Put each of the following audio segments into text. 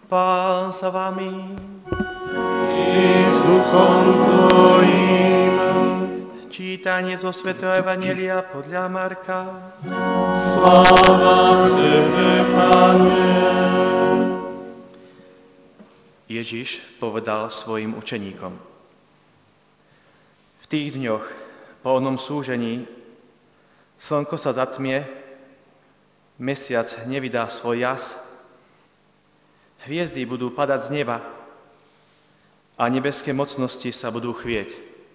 Pán sa vami. I s duchom tvojím. Čítanie zo svätého Evanjelia podľa Marka. Sláva Tebe, Pane. Ježiš povedal svojim učeníkom: V tých dňoch, po onom súžení, slnko sa zatmie, mesiac nevydá svoj jas, hviezdy budú padať z neba a nebeské mocnosti sa budú chvieť.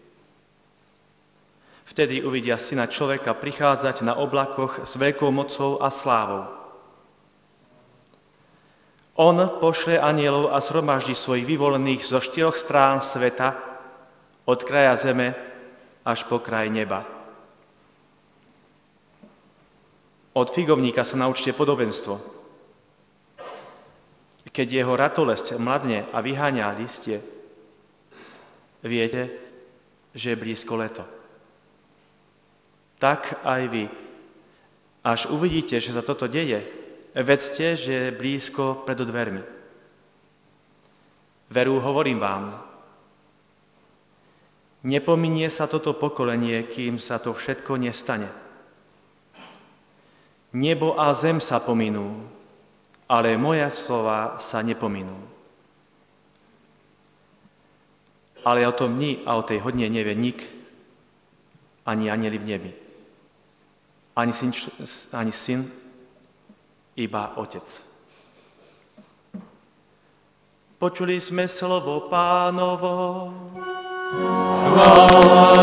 Vtedy uvidia Syna človeka prichádzať na oblakoch s veľkou mocou a slávou. On pošle anjelov a zhromaždí svojich vyvolených zo 4 strán sveta, od kraja zeme až po kraj neba. Od figovníka sa naučte podobenstvo. Keď jeho ratolesť mladne a vyháňa listie, viete, že je blízko leto. Tak aj vy, až uvidíte, že sa toto deje, vedzte, že je blízko pred dvermi. Veru, hovorím vám, nepominie sa toto pokolenie, kým sa to všetko nestane. Nebo a zem sa pominú, ale moje slova sa nepominú. Ale o tom dni a o tej hodine nevie nik, ani anjeli v nebi, ani syn, iba Otec. Počuli sme slovo Pánovo. Chvála